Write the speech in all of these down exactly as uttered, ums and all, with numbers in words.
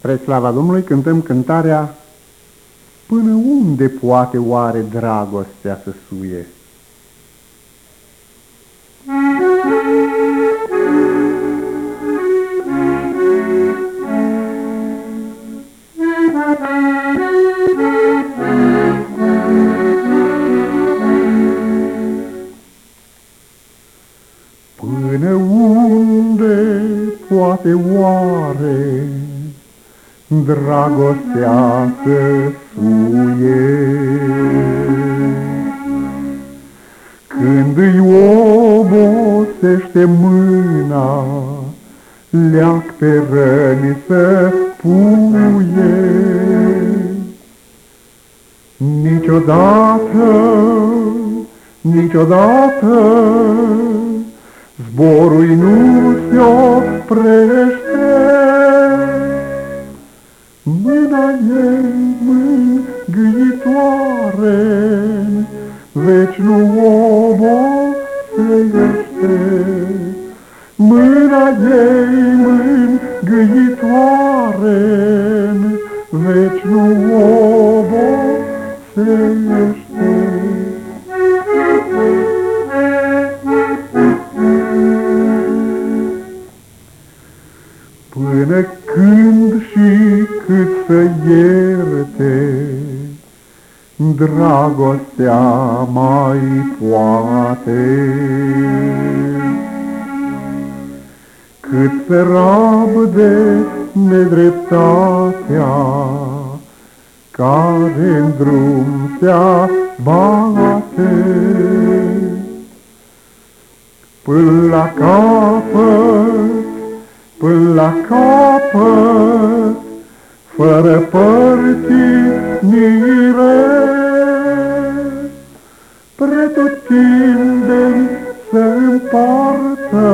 Spre slava Domnului cântăm cântarea Până unde poate oare dragostea să suie? Până unde poate oare dragostea să suie? Când îi obosește mâna, leac pe răni să puie. Niciodată, niciodată zborul nu se oprește, mâna ei mângâitoare veci nu obosește. Mâna ei mângâitoare veci nu obosește. Până când și cât să ierte dragostea mai poate, cât să rabde nedreptatea care-n drum se-abate. Până la capăt, până la capăt, fără părtinire, pretutindeni să împartă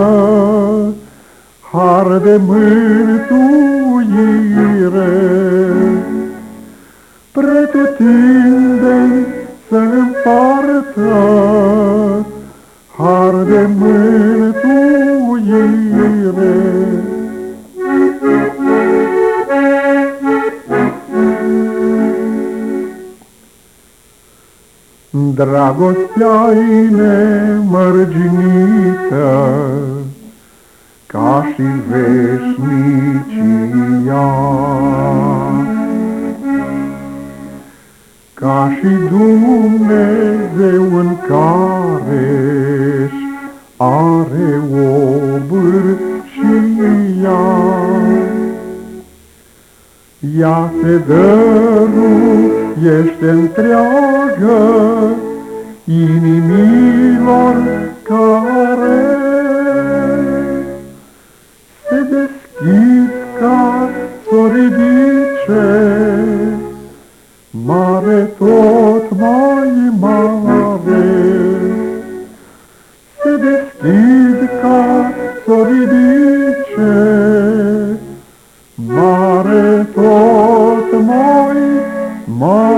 har de mântuire. Pretutindeni să împartă har de mântuire. Dragostea-i nemărginită, ca și veșnicia, ca și Dumnezeu în care-și are obârșia. Ea se dăruiește întreagă inimilor care se deschid ca s-o ridice, mare tot mai mare. Se deschid ca s-o ridice, mare tot mai mare.